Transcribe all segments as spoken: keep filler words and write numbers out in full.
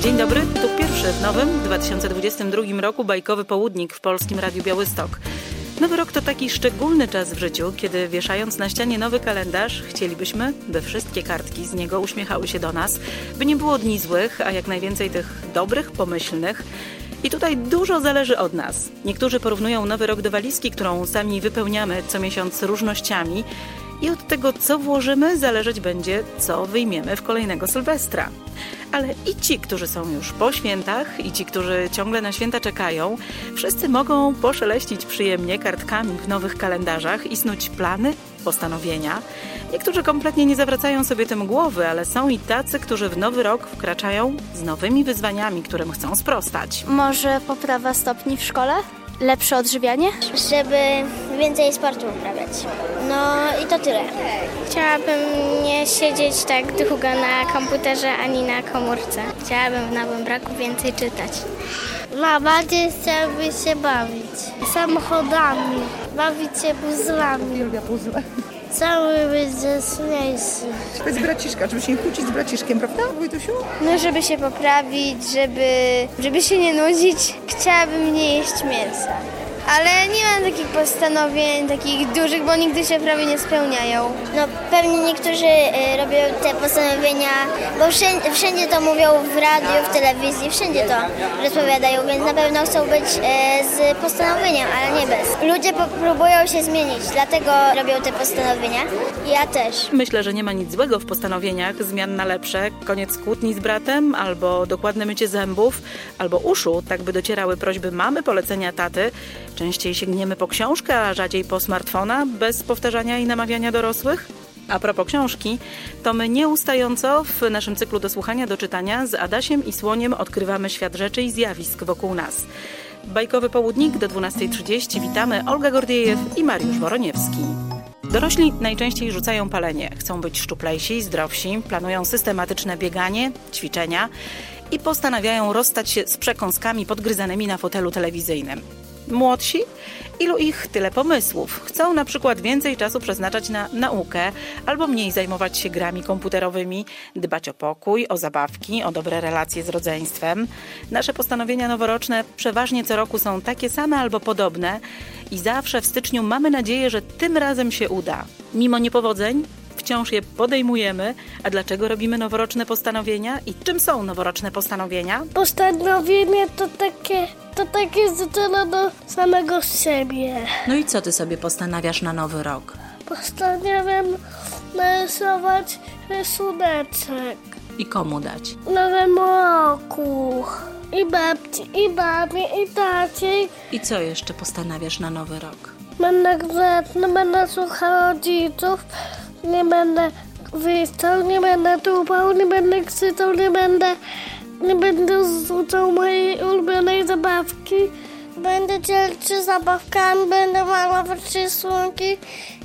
Dzień dobry, tu pierwszy w nowym dwa tysiące dwudziestym drugim roku bajkowy południk w Polskim Radiu Białystok. Nowy rok to taki szczególny czas w życiu, kiedy wieszając na ścianie nowy kalendarz, chcielibyśmy, by wszystkie kartki z niego uśmiechały się do nas, by nie było dni złych, a jak najwięcej tych dobrych, pomyślnych. I tutaj dużo zależy od nas. Niektórzy porównują nowy rok do walizki, którą sami wypełniamy co miesiąc różnościami. I od tego, co włożymy, zależeć będzie, co wyjmiemy w kolejnego Sylwestra. Ale i ci, którzy są już po świętach, i ci, którzy ciągle na święta czekają, wszyscy mogą poszeleścić przyjemnie kartkami w nowych kalendarzach i snuć plany, postanowienia. Niektórzy kompletnie nie zawracają sobie tym głowy, ale są i tacy, którzy w nowy rok wkraczają z nowymi wyzwaniami, którym chcą sprostać. Może poprawa stopni w szkole? Lepsze odżywianie? Żeby więcej sportu uprawiać. No i to tyle. Chciałabym nie siedzieć tak długo na komputerze ani na komórce. Chciałabym w nowym roku więcej czytać. No, bardziej chciałabym się bawić samochodami, bawić się puzzlami. Lubię puzzle. Cały będzie śmiejszy. Bez braciszka, żeby się nie kłócić z braciszkiem, prawda, Wojtusiu? No, żeby się poprawić, żeby, żeby się nie nudzić. Chciałabym nie jeść mięsa. Ale nie mam takich postanowień, takich dużych, bo nigdy się prawie nie spełniają. No pewnie niektórzy y, robią te postanowienia, bo wszędzie, wszędzie to mówią w radiu, w telewizji, wszędzie to rozpowiadają, więc na pewno chcą być y, z postanowieniem, ale nie bez. Ludzie po, próbują się zmienić, dlatego robią te postanowienia. Ja też. Myślę, że nie ma nic złego w postanowieniach zmian na lepsze. Koniec kłótni z bratem, albo dokładne mycie zębów, albo uszu, tak by docierały prośby mamy, polecenia taty. Częściej sięgniemy po książkę, a rzadziej po smartfona, bez powtarzania i namawiania dorosłych? A propos książki, to my nieustająco w naszym cyklu do słuchania, do czytania z Adasiem i Słoniem odkrywamy świat rzeczy i zjawisk wokół nas. Bajkowy południk do dwunastej trzydzieści. Witamy Olga Gordiejew i Mariusz Woroniewski. Dorośli najczęściej rzucają palenie. Chcą być szczuplejsi, zdrowsi, planują systematyczne bieganie, ćwiczenia i postanawiają rozstać się z przekąskami podgryzanymi na fotelu telewizyjnym. Młodsi? Ilu ich tyle pomysłów? Chcą na przykład więcej czasu przeznaczać na naukę albo mniej zajmować się grami komputerowymi, dbać o pokój, o zabawki, o dobre relacje z rodzeństwem. Nasze postanowienia noworoczne przeważnie co roku są takie same albo podobne i zawsze w styczniu mamy nadzieję, że tym razem się uda. Mimo niepowodzeń wciąż je podejmujemy. A dlaczego robimy noworoczne postanowienia? I czym są noworoczne postanowienia? Postanowienie to takie, to takie życzenie do samego siebie. No i co ty sobie postanawiasz na nowy rok? Postanawiam narysować rysuneczek I komu dać? w nowym roku. I babci, i babie, i tacie. I co jeszcze postanawiasz na nowy rok? Będę grzeczny, będę słuchał rodziców. Nie będę wystał, nie będę tupał, nie będę krzyczał, nie będę, nie będę zrzucał mojej ulubionej zabawki. Będę dzielić się zabawkami, będę malować rysunki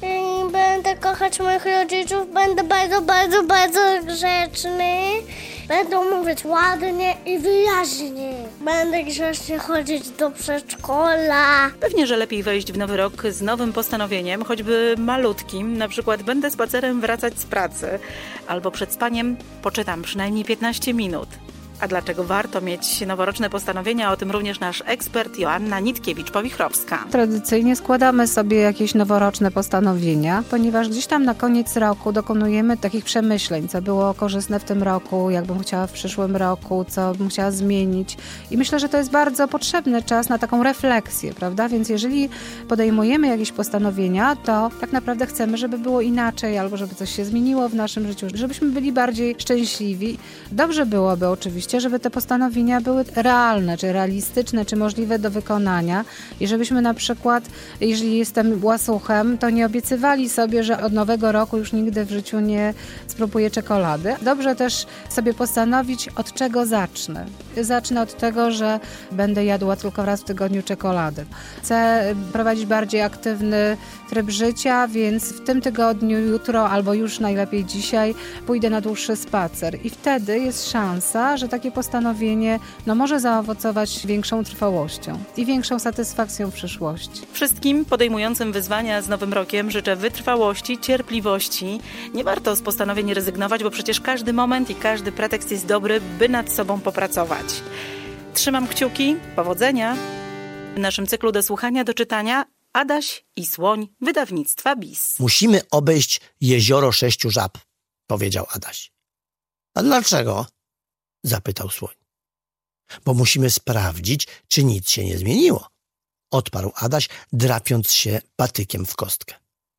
i będę kochać moich rodziców. Będę bardzo, bardzo, bardzo grzeczny. Będę mówić ładnie i wyraźnie. Będę grzecznie chodzić do przedszkola. Pewnie, że lepiej wejść w nowy rok z nowym postanowieniem, choćby malutkim. Na przykład będę spacerem wracać z pracy. Albo przed spaniem poczytam przynajmniej piętnaście minut. A dlaczego warto mieć noworoczne postanowienia? O tym również nasz ekspert Joanna Nitkiewicz-Powichrowska. Tradycyjnie składamy sobie jakieś noworoczne postanowienia, ponieważ gdzieś tam na koniec roku dokonujemy takich przemyśleń, co było korzystne w tym roku, jak bym chciała w przyszłym roku, co bym chciała zmienić. I myślę, że to jest bardzo potrzebny czas na taką refleksję, prawda? Więc jeżeli podejmujemy jakieś postanowienia, to tak naprawdę chcemy, żeby było inaczej, albo żeby coś się zmieniło w naszym życiu, żebyśmy byli bardziej szczęśliwi. Dobrze byłoby oczywiście, żeby te postanowienia były realne, czy realistyczne, czy możliwe do wykonania i żebyśmy na przykład, jeżeli jestem łasuchem, to nie obiecywali sobie, że od nowego roku już nigdy w życiu nie spróbuję czekolady. Dobrze też sobie postanowić, od czego zacznę. zacznę od tego, że będę jadła tylko raz w tygodniu czekoladę. Chcę prowadzić bardziej aktywny tryb życia, więc w tym tygodniu, jutro albo już najlepiej dzisiaj pójdę na dłuższy spacer. I wtedy jest szansa, że takie postanowienie no, może zaowocować większą trwałością i większą satysfakcją w przyszłości. Wszystkim podejmującym wyzwania z Nowym Rokiem życzę wytrwałości, cierpliwości. Nie warto z postanowień rezygnować, bo przecież każdy moment i każdy pretekst jest dobry, by nad sobą popracować. Trzymam kciuki, powodzenia! W naszym cyklu do słuchania, do czytania Adaś i Słoń wydawnictwa B I S. Musimy obejść jezioro sześciu żab, powiedział Adaś. A dlaczego? Zapytał Słoń. Bo musimy sprawdzić, czy nic się nie zmieniło, odparł Adaś, drapiąc się patykiem w kostkę.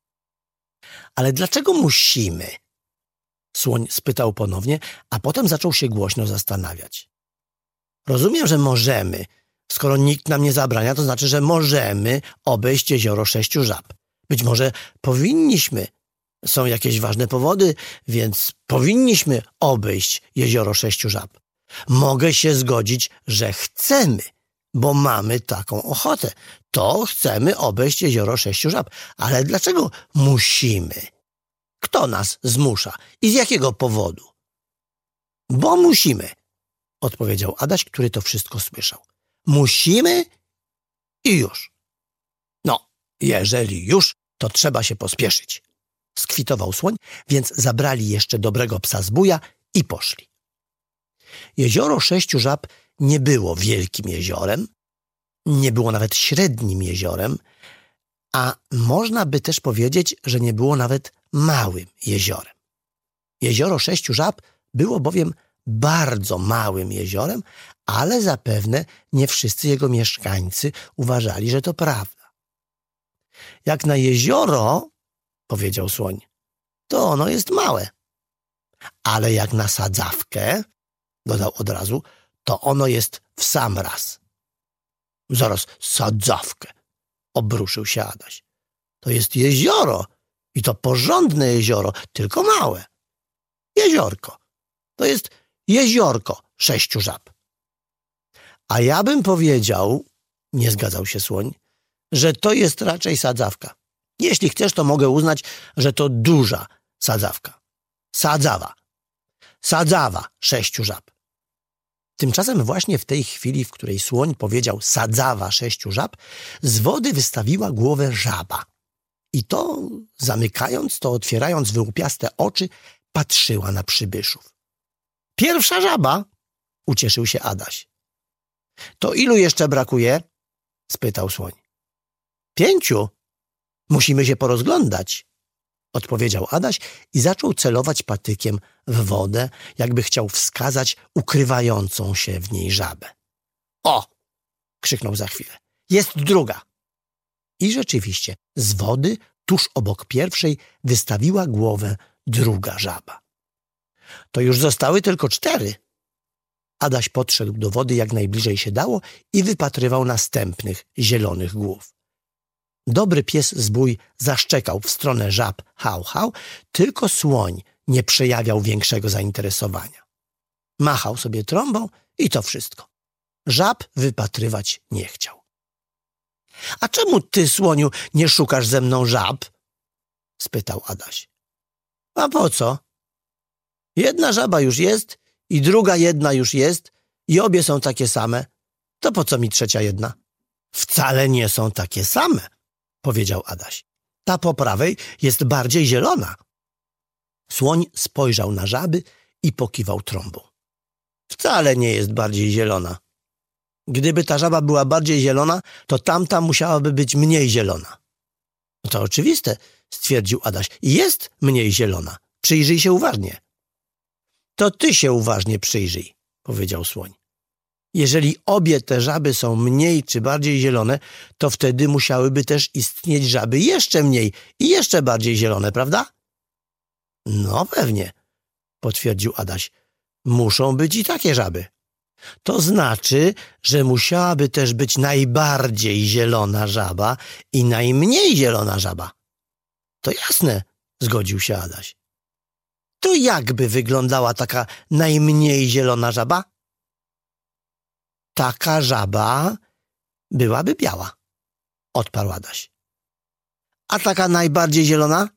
Ale dlaczego musimy? Słoń spytał ponownie, a potem zaczął się głośno zastanawiać. Rozumiem, że możemy. Skoro nikt nam nie zabrania, to znaczy, że możemy obejść jezioro sześciu żab. Być może powinniśmy. Są jakieś ważne powody, więc powinniśmy obejść jezioro sześciu żab. Mogę się zgodzić, że chcemy, bo mamy taką ochotę. To chcemy obejść jezioro sześciu żab. Ale dlaczego musimy? Kto nas zmusza i z jakiego powodu? Bo musimy, odpowiedział Adaś, który to wszystko słyszał. Musimy i już. No, jeżeli już, to trzeba się pospieszyć. Skwitował Słoń, więc zabrali jeszcze dobrego psa z buja i poszli. Jezioro sześciu żab nie było wielkim jeziorem, nie było nawet średnim jeziorem, a można by też powiedzieć, że nie było nawet małym jeziorem. Jezioro sześciu żab było bowiem bardzo małym jeziorem, ale zapewne nie wszyscy jego mieszkańcy uważali, że to prawda. Jak na jezioro, powiedział Słoń, to ono jest małe. Ale jak na sadzawkę, dodał od razu, to ono jest w sam raz. Zaraz, sadzawkę, obruszył się Adaś. To jest jezioro i to porządne jezioro, tylko małe. Jeziorko. To jest jeziorko sześciu żab. A ja bym powiedział, nie zgadzał się Słoń, że to jest raczej sadzawka. Jeśli chcesz, to mogę uznać, że to duża sadzawka. Sadzawa. Sadzawa sześciu żab. Tymczasem właśnie w tej chwili, w której Słoń powiedział sadzawa sześciu żab, z wody wystawiła głowę żaba. I to, zamykając, to otwierając wyłupiaste oczy, patrzyła na przybyszów. Pierwsza żaba, ucieszył się Adaś. To ilu jeszcze brakuje? Spytał Słoń. Pięciu. Musimy się porozglądać, odpowiedział Adaś i zaczął celować patykiem w wodę, jakby chciał wskazać ukrywającą się w niej żabę. O! Krzyknął za chwilę. Jest druga. I rzeczywiście z wody tuż obok pierwszej wystawiła głowę druga żaba. To już zostały tylko cztery. Adaś podszedł do wody jak najbliżej się dało i wypatrywał następnych zielonych głów. Dobry pies zbój zaszczekał w stronę żab hał, hał, tylko Słoń nie przejawiał większego zainteresowania. Machał sobie trąbą i to wszystko. Żab wypatrywać nie chciał. A czemu ty, Słoniu, nie szukasz ze mną żab? Spytał Adaś. A po co? Jedna żaba już jest i druga jedna już jest i obie są takie same. To po co mi trzecia jedna? Wcale nie są takie same, powiedział Adaś. Ta po prawej jest bardziej zielona. Słoń spojrzał na żaby i pokiwał trąbą. Wcale nie jest bardziej zielona. Gdyby ta żaba była bardziej zielona, to tamta musiałaby być mniej zielona. No to oczywiste, stwierdził Adaś. Jest mniej zielona. Przyjrzyj się uważnie. To ty się uważnie przyjrzyj, powiedział Słoń. Jeżeli obie te żaby są mniej czy bardziej zielone, to wtedy musiałyby też istnieć żaby jeszcze mniej i jeszcze bardziej zielone, prawda? No pewnie, potwierdził Adaś. Muszą być i takie żaby. To znaczy, że musiałaby też być najbardziej zielona żaba i najmniej zielona żaba. To jasne, zgodził się Adaś. To jakby wyglądała taka najmniej zielona żaba? taka żaba byłaby biała, odparł Adaś. A taka najbardziej zielona?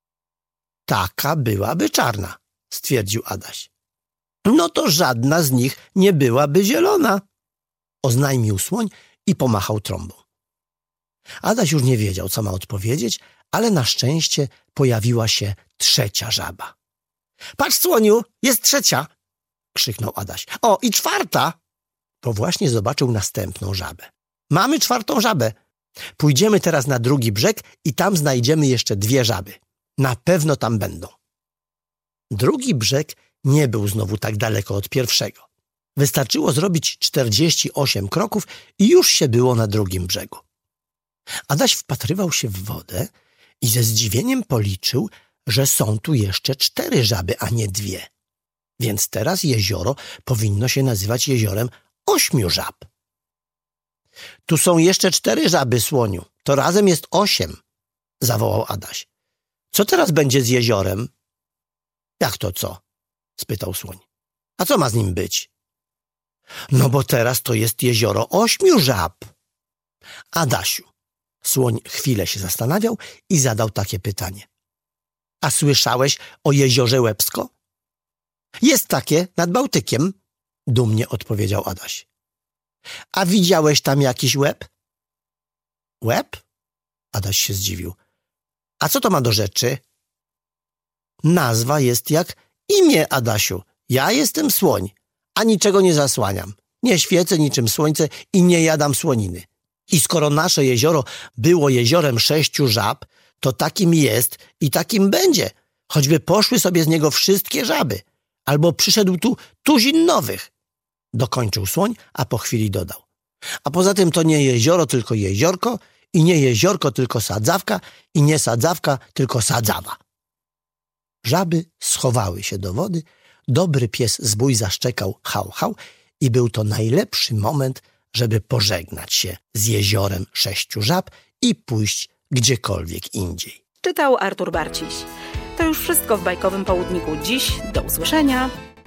Taka byłaby czarna, stwierdził Adaś. No to żadna z nich nie byłaby zielona, oznajmił słoń i pomachał trąbą. Adaś już nie wiedział, co ma odpowiedzieć, ale na szczęście pojawiła się trzecia żaba. Patrz, słoniu, jest trzecia, krzyknął Adaś. O, i czwarta! To właśnie zobaczył następną żabę. Mamy czwartą żabę. Pójdziemy teraz na drugi brzeg i tam znajdziemy jeszcze dwie żaby. Na pewno tam będą. Drugi brzeg nie był znowu tak daleko od pierwszego. Wystarczyło zrobić czterdzieści osiem kroków i już się było na drugim brzegu. Adaś wpatrywał się w wodę i ze zdziwieniem policzył, że są tu jeszcze cztery żaby, a nie dwie. Więc teraz jezioro powinno się nazywać jeziorem ośmiu żab. Tu są jeszcze cztery żaby, słoniu. To razem jest osiem, zawołał Adaś. Co teraz będzie z jeziorem? Jak to co? Spytał słoń. A co ma z nim być? No bo teraz to jest jezioro ośmiu żab. Adasiu, słoń chwilę się zastanawiał i zadał takie pytanie. A słyszałeś o jeziorze Łebsko? Jest takie nad Bałtykiem, dumnie odpowiedział Adaś. A widziałeś tam jakiś łeb? Łeb? Adaś się zdziwił. A co to ma do rzeczy? Nazwa jest jak imię, Adasiu. Ja jestem słoń, a niczego nie zasłaniam. Nie świecę niczym słońce i nie jadam słoniny. I skoro nasze jezioro było jeziorem sześciu żab, to takim jest i takim będzie, choćby poszły sobie z niego wszystkie żaby, albo przyszedł tu tuzin nowych. Dokończył słoń, a po chwili dodał. A poza tym to nie jezioro, tylko jeziorko, i nie jeziorko, tylko sadzawka, i nie sadzawka, tylko sadzawa. Żaby schowały się do wody, dobry pies zbój zaszczekał hał, hał i był to najlepszy moment, żeby pożegnać się z jeziorem sześciu żab i pójść gdziekolwiek indziej. Czytał Artur Barciś. To już wszystko w bajkowym południku dziś. Do usłyszenia.